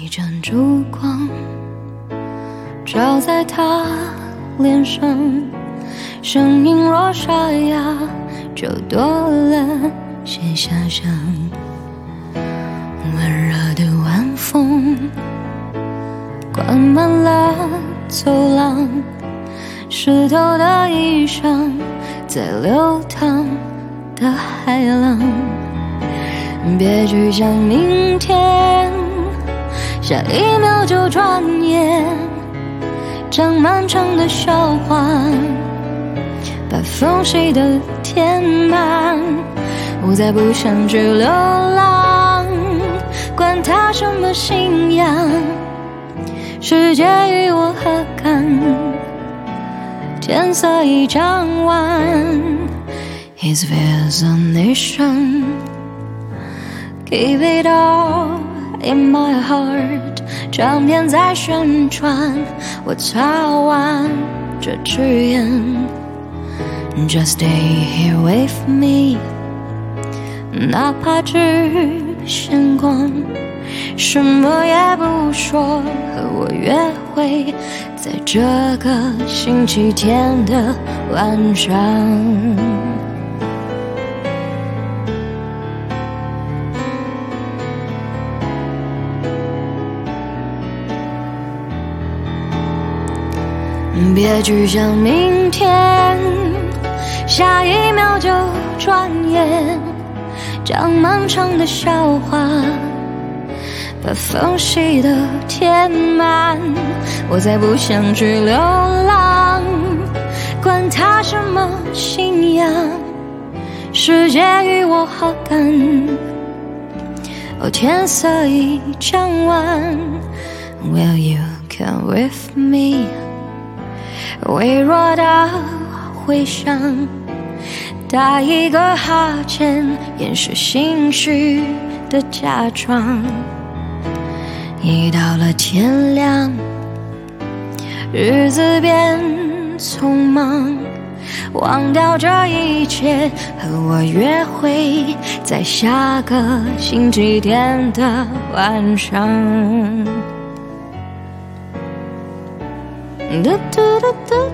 一盏烛光照在他脸上，声音若沙哑，就多了些遐想。温热的晚风灌满了走廊，湿透的衣裳在流淌的海浪。别去想明天，下一秒就转眼，讲漫长的笑话，把缝隙都填满。我再不想去流浪，管他什么信仰，世界与我何干？天色已将晚 His fascination Keep it all in my heart 唱片在旋转，我擦完这支烟 Just stay here with me 哪怕只闲逛，什么也不说，和我约会在这个星期天的晚上。别去想明天，下一秒就转眼，讲漫长的笑话，把缝隙都填满。我再不想去流浪，管他什么信仰，世界与我何干？哦，天色已将晚 Will you come with me 微弱的回响，打一个哈欠，掩饰心虚的假装。一到了天亮，日子变匆忙，忘掉这一切，和我约会在下个星期天的晚上。嘟嘟嘟嘟